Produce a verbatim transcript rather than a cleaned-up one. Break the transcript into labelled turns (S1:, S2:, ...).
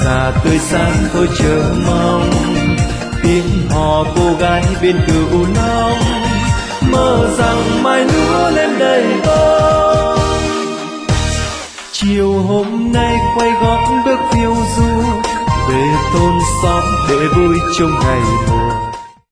S1: già tươi sáng thôi chờ mong. Tiếng hò cô gái bên cửu long, mơ rằng mai lúa lên đầy bông. Chiều hôm nay quay gót bước phiêu du, về thôn xóm để vui trong ngày mùa.